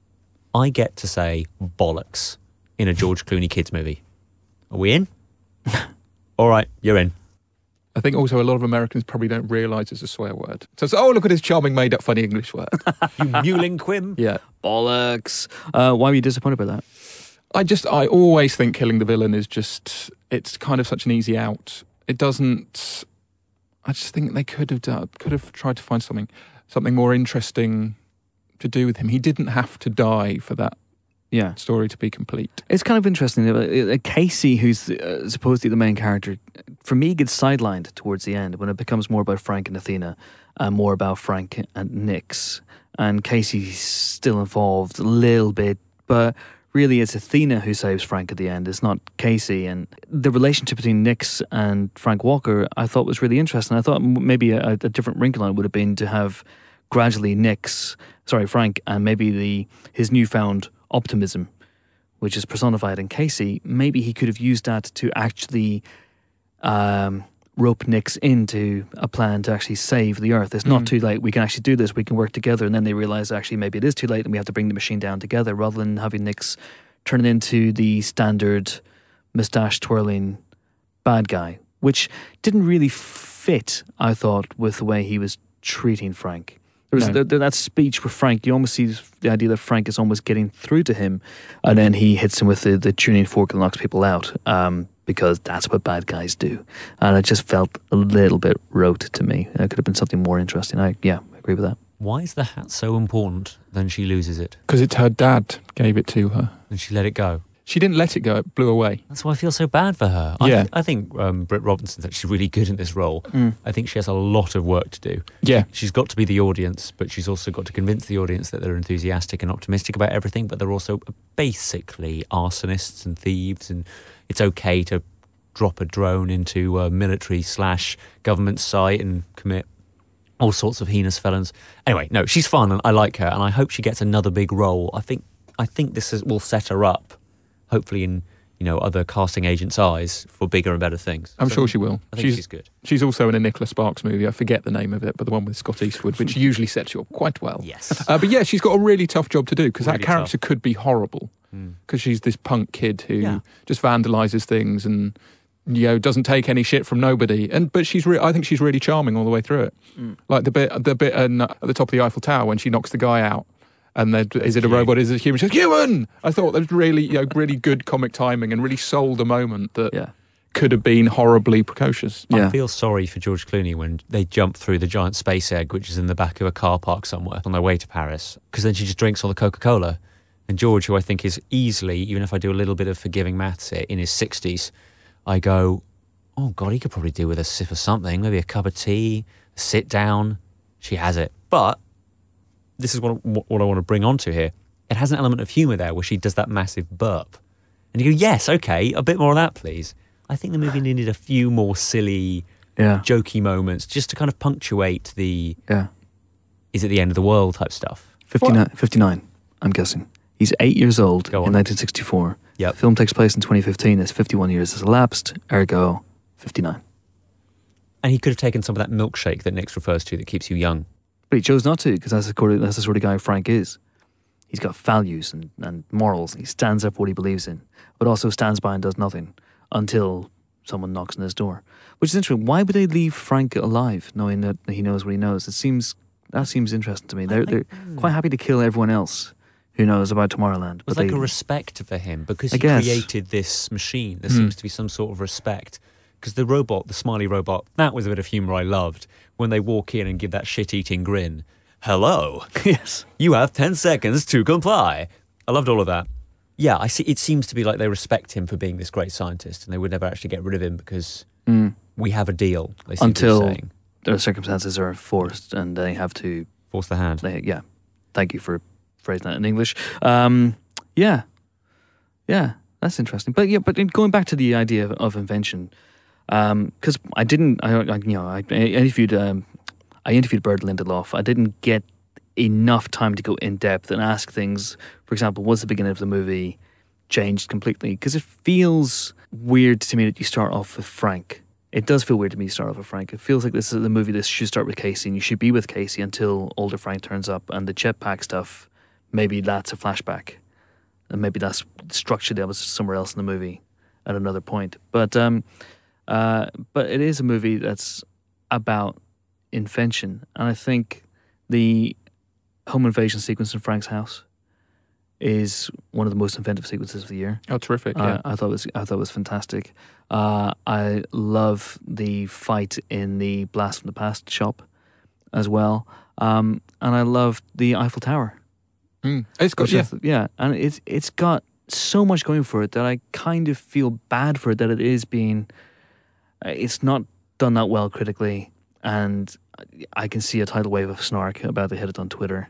I get to say bollocks in a George Clooney kids movie. Are we in? All right, you're in. I think also a lot of Americans probably don't realise it's a swear word. So it's, oh, look at his charming made-up funny English word. You mewling Quim. Yeah. Bollocks. Uh, why were you disappointed by that? I just, I always think killing the villain is just, it's kind of such an easy out. It doesn't, I just think they could have done, could have tried to find something, something more interesting to do with him. He didn't have to die for that Yeah. story to be complete. It's kind of interesting. Uh, uh, Casey, who's uh, supposedly the main character, for me gets sidelined towards the end when it becomes more about Frank and Athena and more about Frank and Nix. And Casey's still involved a little bit, but really it's Athena who saves Frank at the end. It's not Casey. And the relationship between Nix and Frank Walker, I thought was really interesting. I thought m- maybe a, a different wrinkle on it would have been to have gradually Nix, sorry, Frank, and maybe the his newfound optimism, which is personified in Casey, maybe he could have used that to actually um, rope Nix into a plan to actually save the Earth. It's not Mm. too late. We can actually do this. We can work together. And then they realize actually maybe it is too late and we have to bring the machine down together, rather than having Nix turn into the standard moustache twirling bad guy, which didn't really fit, I thought, with the way he was treating Frank. There was No. th- th- that speech with Frank. You almost see the idea that Frank is almost getting through to him, and then he hits him with the, the tuning fork and knocks people out, um, because that's what bad guys do. And it just felt a little bit rote to me. It could have been something more interesting. I yeah, I agree with that. Why is the hat so important? Then she loses it Because it's her dad gave it to her. and she let it go. She didn't let it go, it blew away. That's why I feel so bad for her. Yeah. I, th- I think um, Britt Robinson's actually really good in this role. Mm. I think she has a lot of work to do. Yeah. She's got to be the audience, but she's also got to convince the audience that they're enthusiastic and optimistic about everything, but they're also basically arsonists and thieves, and it's okay to drop a drone into a military slash government site and commit all sorts of heinous felons. Anyway, no, she's fun and I like her, and I hope she gets another big role. I think I think this is, will set her up, hopefully in you know other casting agents' eyes, for bigger and better things. I'm So sure she will. I think she's, she's good. she's also in a Nicholas Sparks movie. I forget the name of it, but the one with Scott Eastwood, which usually sets you up quite well. Yes. Uh, but yeah, she's got a really tough job to do, because Really that character could be horrible. Mm. Because she's this punk kid who Yeah. just vandalizes things and you know doesn't take any shit from nobody. And but she's re- I think she's really charming all the way through it. Mm. Like the bit the bit in, at the top of the Eiffel Tower when she knocks the guy out. And then, is it a cute. robot? Is it a human? She goes, human! I thought that was really, you know, really good comic timing and really sold a moment that Yeah. could have been horribly precocious. Yeah. I feel sorry for George Clooney when they jump through the giant space egg, which is in the back of a car park somewhere on their way to Paris, because then she just drinks all the Coca-Cola. And George, who I think is easily, even if I do a little bit of forgiving maths here, in his sixties, I go, oh God, he could probably do with a sip of something, maybe a cup of tea, a sit down. She has it. But this is what, what I want to bring onto here. It has an element of humour there where she does that massive burp. And you go, yes, okay, a bit more of that, please. I think the movie needed a few more silly, Yeah. jokey moments just to kind of punctuate the Yeah. is it the end of the world type stuff. fifty-nine, fifty-nine, I'm guessing. He's eight years old Go in on. nineteen sixty-four. Yep. The film takes place in twenty fifteen. It's fifty-one years has elapsed, ergo fifty-nine. And he could have taken some of that milkshake that Nix refers to that keeps you young. But he chose not to, because that's, the sort of- that's the sort of guy Frank is. He's got values and, and morals. He stands up for what he believes in, but also stands by and does nothing until someone knocks on his door. Which is interesting. Why would they leave Frank alive, knowing that he knows what he knows? It seems that seems interesting to me. They're they're quite happy to kill everyone else who knows about Tomorrowland. It was but like they, a respect for him because I he guess. created this machine. There Hmm. seems to be some sort of respect. Because the robot, the smiley robot, that was a bit of humour I loved. When they walk in and give that shit-eating grin. Hello, yes. you have ten seconds to comply. I loved all of that. Yeah, I see. It seems to be like they respect him for being this great scientist, and they would never actually get rid of him because Mm. we have a deal. They seem Until to be saying. their circumstances are forced and they have to. Force the hand. They, yeah. Thank you for phrasing that in English. Um, yeah. Yeah, that's interesting. But yeah, but in going back to the idea of, of invention, because um, I didn't, I, I, you know, I, I interviewed, um, I interviewed Burt Lindelof. I didn't get enough time to go in depth and ask things. For example, was the beginning of the movie changed completely? Because it feels weird to me that you start off with Frank. It does feel weird to me to start off with Frank. It feels like this is the movie that should start with Casey, and you should be with Casey until older Frank turns up, and the jetpack stuff, maybe that's a flashback, and maybe that's structured that was somewhere else in the movie at another point. But um, uh, but it is a movie that's about invention, and I think the home invasion sequence in Frank's house is one of the most inventive sequences of the year. Oh, terrific! Uh, Yeah, I thought it was I thought it was fantastic. Uh, I love the fight in the Blast from the Past shop as well, um, and I love the Eiffel Tower. Mm. It's got Which I yeah. th- yeah, and it's it's got so much going for it that I kind of feel bad for it that it is being, uh, it's not done that well critically, and I can see a tidal wave of snark about to hit it on Twitter,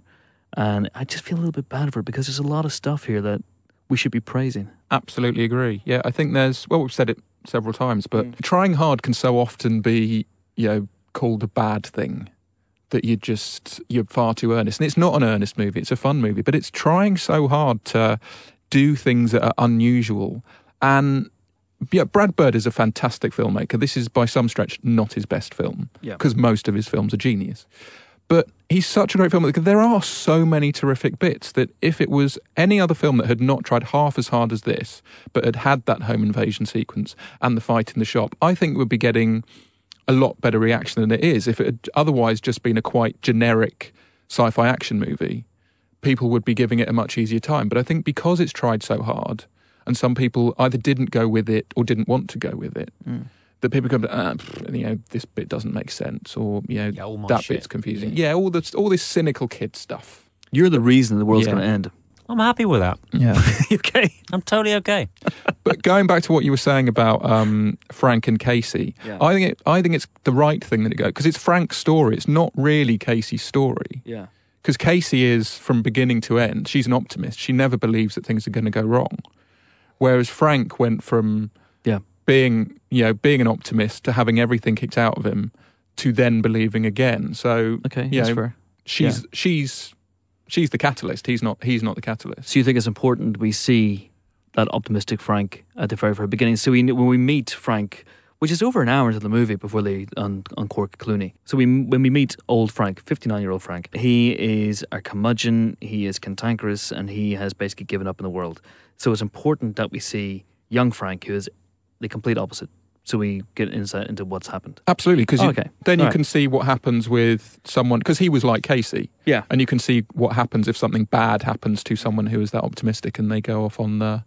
And I just feel a little bit bad for it because there's a lot of stuff here that we should be praising. Absolutely agree. Yeah, I think there's, well, we've said it several times, but Mm. trying hard can so often be, you know, called a bad thing, that you just, you're far too earnest. And it's not an earnest movie, it's a fun movie, but it's trying so hard to do things that are unusual. And yeah, Brad Bird is a fantastic filmmaker. This is by some stretch not his best film, Yeah. because most of his films are genius. But he's such a great filmmaker. There are so many terrific bits that if it was any other film that had not tried half as hard as this, but had had that home invasion sequence and the fight in the shop, I think we'd be getting a lot better reaction than it is. If it had otherwise just been a quite generic sci-fi action movie, people would be giving it a much easier time. But I think because it's tried so hard, and some people either didn't go with it or didn't want to go with it, Mm. that people come to, ah, pff, you know, this bit doesn't make sense, or, you know, Yeah, all my that shit. bit's confusing. Yeah, all this, all this cynical kid stuff. You're the reason the world's Yeah. going to end. I'm happy with that. Yeah. Okay. I'm totally okay. But going back to what you were saying about um, Frank and Casey, Yeah. I think it, I think it's the right thing that it goes, because it's Frank's story. It's not really Casey's story. Yeah. Because Casey is, from beginning to end, she's an optimist. She never believes that things are going to go wrong. Whereas Frank went from Yeah. being, you know, being an optimist to having everything kicked out of him to then believing again. So, Okay, you that's know, fair. she's Yeah. she's she's the catalyst. He's not. He's not the catalyst. So you think it's important we see that optimistic Frank at the very, very beginning? So we, when we meet Frank, which is over an hour into the movie before they un- uncork Clooney. So we, when we meet old Frank, fifty-nine-year-old Frank, he is a curmudgeon, he is cantankerous, and he has basically given up in the world. So it's important that we see young Frank, who is the complete opposite, so we get insight into what's happened. Absolutely, because Oh, okay. then you All right. can see what happens with someone, because he was like Casey. Yeah. And you can see what happens if something bad happens to someone who is that optimistic and they go off on the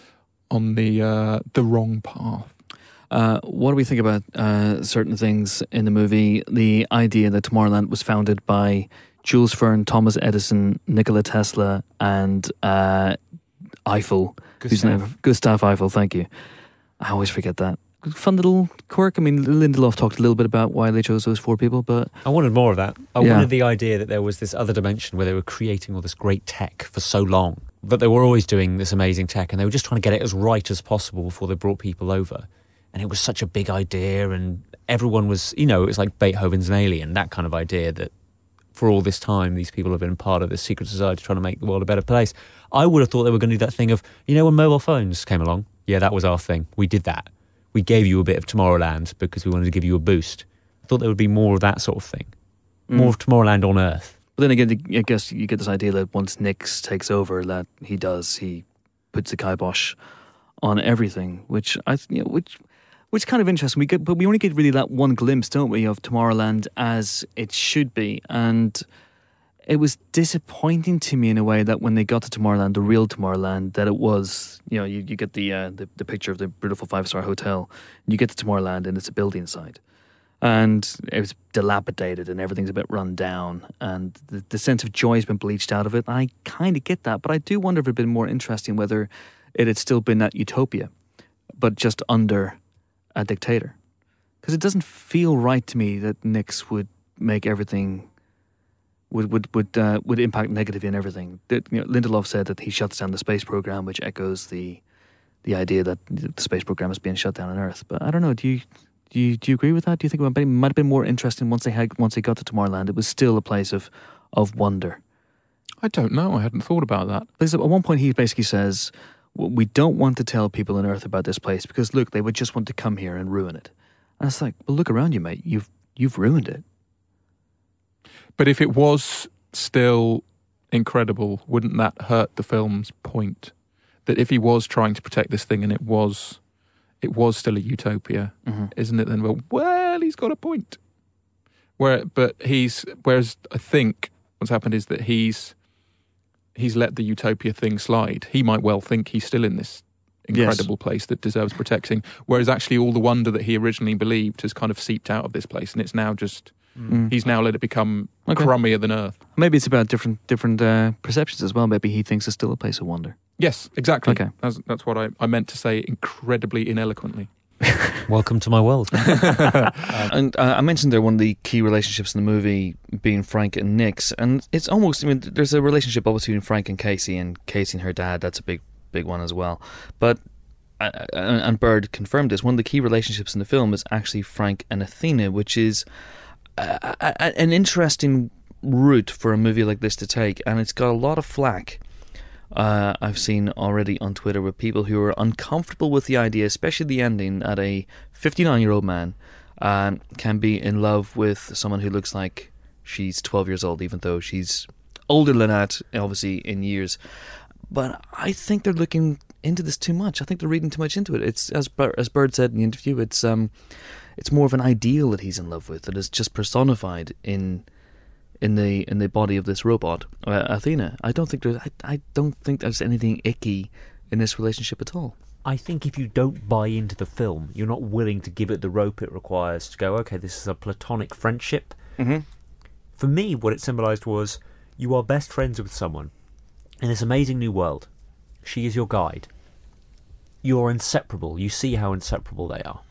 on the uh, the wrong path. Uh, what do we think about uh, certain things in the movie? The idea that Tomorrowland was founded by Jules Verne, Thomas Edison, Nikola Tesla, and uh, Eiffel. whose Gustav. name- Gustav Eiffel, thank you. I always forget that. Fun little quirk. I mean, Lindelof talked a little bit about why they chose those four people, but I wanted more of that. I Yeah. wanted the idea that there was this other dimension where they were creating all this great tech for so long, that they were always doing this amazing tech, and they were just trying to get it as right as possible before they brought people over. And it was such a big idea, and everyone was, you know, it was like Beethoven's an alien, that kind of idea that for all this time, these people have been part of this secret society trying to make the world a better place. I would have thought they were going to do that thing of, you know, when mobile phones came along, yeah, that was our thing. We did that. We gave you a bit of Tomorrowland because we wanted to give you a boost. I thought there would be more of that sort of thing. More of Tomorrowland on Earth. But then again, I guess you get this idea that once Nix takes over, that he does, he puts the kibosh on everything, which I, you know, which, which kind of interesting. We get, but we only get really that one glimpse, don't we, of Tomorrowland as it should be, and it was disappointing to me in a way that when they got to Tomorrowland, the real Tomorrowland, that it was, you know, you, you get the, uh, the the picture of the beautiful five star hotel, and you get to Tomorrowland, and it's a building site. And it was dilapidated and everything's a bit run down and the, the sense of joy has been bleached out of it. I kind of get that, but I do wonder if it had been more interesting whether it had still been that utopia, but just under a dictator. Because it doesn't feel right to me that Nix would make everything, would would would, uh, would impact negatively on everything. That, you know, Lindelof said that he shuts down the space program, which echoes the the idea that the space program is being shut down on Earth. But I don't know, do you... Do you, do you agree with that? Do you think it might, might have been more interesting once they had once they got to Tomorrowland? It was still a place of of wonder. I don't know. I hadn't thought about that. Because at one point he basically says, "We don't want to tell people on Earth about this place because look, they would just want to come here and ruin it." And it's like, well, look around you, mate. You've you've ruined it. But if it was still incredible, wouldn't that hurt the film's point? That if he was trying to protect this thing and it was, it was still a utopia, Mm-hmm. isn't it? Then, well, well, he's got a point. Where, but he's, whereas I think what's happened is that he's, he's let the utopia thing slide. He might well think he's still in this incredible place that deserves protecting, whereas actually all the wonder that he originally believed has kind of seeped out of this place, and it's now just, Mm. he's now let it become Okay. crummier than earth. Maybe it's about different different uh, perceptions as well. Maybe he thinks it's still a place of wonder. Yes, exactly. Okay. That's, that's what I, I meant to say incredibly ineloquently. Welcome to my world. And uh, I mentioned there one of the key relationships in the movie being Frank and Nick's, and it's almost, I mean, there's a relationship obviously between Frank and Casey, and Casey and her dad, that's a big, big one as well. But, uh, and Bird confirmed this, one of the key relationships in the film is actually Frank and Athena, which is a, a, an interesting route for a movie like this to take, and it's got a lot of flack. Uh, I've seen already on Twitter with people who are uncomfortable with the idea, especially the ending, that a fifty-nine-year-old man um, can be in love with someone who looks like she's twelve years old, even though she's older than that, obviously, in years. But I think they're looking into this too much. I think they're reading too much into it. It's as Bir- as Bird said in the interview, it's um, it's more of an ideal that he's in love with, that is just personified in. in the in the body of this robot, uh, Athena. I don't think there's I, I don't think there's anything icky in this relationship at all. I think if you don't buy into the film, you're not willing to give it the rope it requires to go, okay, this is a platonic friendship. Mm-hmm. For me, what it symbolised was you are best friends with someone in this amazing new world. She is your guide. You're inseparable. You see how inseparable they are.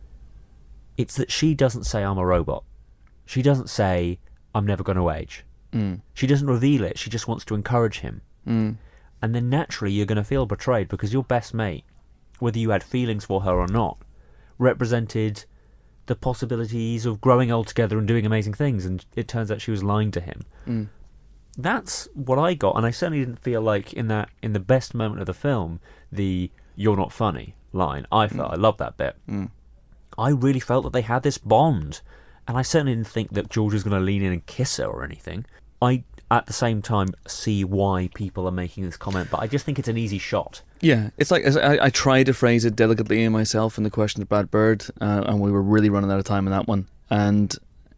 It's that she doesn't say, I'm a robot. She doesn't say, I'm never going to age. Mm. She doesn't reveal it. She just wants to encourage him. Mm. And then naturally you're going to feel betrayed because your best mate, whether you had feelings for her or not, represented the possibilities of growing old together and doing amazing things, and it turns out she was lying to him. Mm. That's what I got, and I certainly didn't feel like in that in the best moment of the film, the "you're not funny" line. I felt mm. I loved that bit. Mm. I really felt that they had this bond. And I certainly didn't think that George was going to lean in and kiss her or anything. I, at the same time, see why people are making this comment, but I just think it's an easy shot. Yeah, it's like I, I tried to phrase it delicately in myself in the question of Brad Bird, uh, and we were really running out of time on that one. And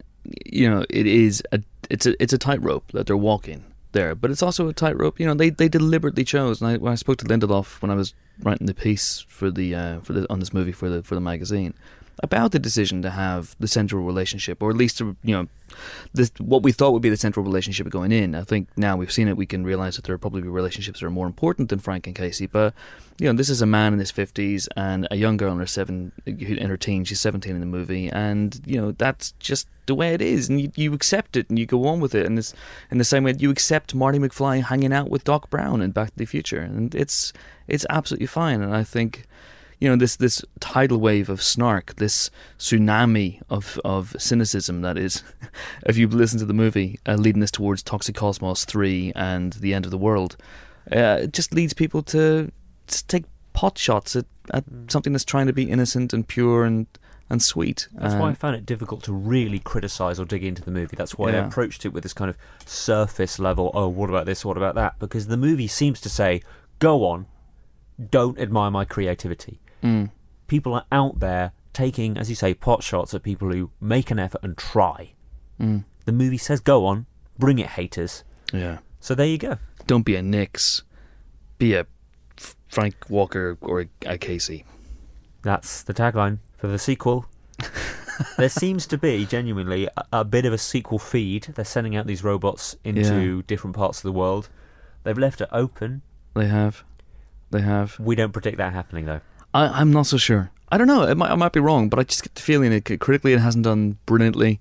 you know, it is a it's a it's a tightrope that they're walking there, but it's also a tightrope. You know, they they deliberately chose. And I, when I spoke to Lindelof when I was writing the piece for the uh, for the on this movie for the for the magazine, about the decision to have the central relationship, or at least, you know, this, what we thought would be the central relationship going in. I think now we've seen it, we can realise that there are probably relationships that are more important than Frank and Casey. But, you know, this is a man in his fifties and a young girl in her seven, in her teens. She's seventeen in the movie, and you know that's just the way it is, and you, you accept it and you go on with it. And it's in the same way you accept Marty McFly hanging out with Doc Brown in Back to the Future, and it's it's absolutely fine. And I think, you know, this this tidal wave of snark, this tsunami of, of cynicism that is, if you listen to the movie, uh, leading us towards Toxic Cosmos three and the end of the world, uh, it just leads people to, to take pot shots at, at something that's trying to be innocent and pure and, and sweet. That's uh, why I found it difficult to really criticise or dig into the movie. That's why Yeah. I approached it with this kind of surface level, oh, what about this, what about that? Because the movie seems to say, go on, don't admire my creativity. Mm. People are out there taking, as you say, pot shots at people who make an effort and try. Mm. The movie says, go on, bring it, haters. Yeah. So there you go. Don't be a Nix. Be a F- Frank Walker or a, a Casey. That's the tagline for the sequel. There seems to be, genuinely, a, a bit of a sequel feed. They're sending out these robots into Yeah. different parts of the world. They've left it open. They have. They have. We don't predict that happening, though. I, I'm not so sure. I don't know. It might, I might be wrong, but I just get the feeling it critically it hasn't done brilliantly.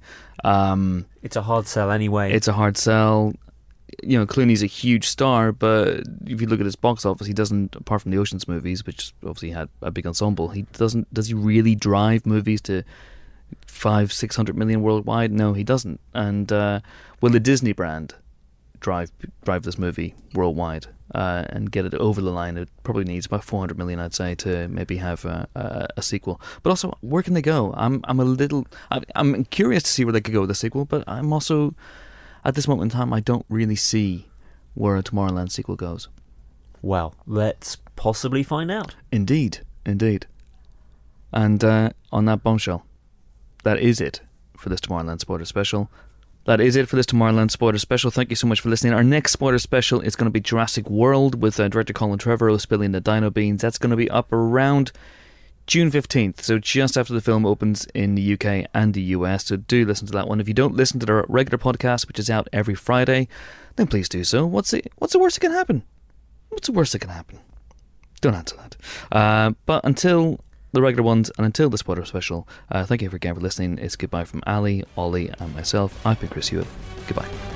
Um, It's a hard sell anyway. it's a hard sell. You know, Clooney's a huge star, but if you look at his box office, he doesn't. Apart from the Ocean's movies, which obviously had a big ensemble, he doesn't. Does he really drive movies to five, six hundred million worldwide? No, he doesn't. And uh, will the Disney brand drive drive this movie worldwide uh, and get it over the line? It probably needs about four hundred million, I'd say, to maybe have a, a, a sequel. But also, where can they go? I'm I'm a little I'm, I'm curious to see where they could go with the sequel, but I'm also, at this moment in time, I don't really see where a Tomorrowland sequel goes. Well, let's possibly find out. Indeed, indeed. And uh, on that bombshell, that is it for this Tomorrowland Spoiler Special. That is it for this Tomorrowland Spoiler Special. Thank you so much for listening. Our next Spoiler Special is going to be Jurassic World with uh, director Colin Trevorrow spilling the dino beans. That's going to be up around June fifteenth, so just after the film opens in the U K and the U S, so do listen to that one. If you don't listen to our regular podcast, which is out every Friday, then please do so. What's the, what's the worst that can happen? What's the worst that can happen? Don't answer that. Uh, but until the regular ones, and until the spoiler special, uh, thank you again for listening. It's goodbye from Ali, Ollie, and myself. I've been Chris Hewitt. Goodbye.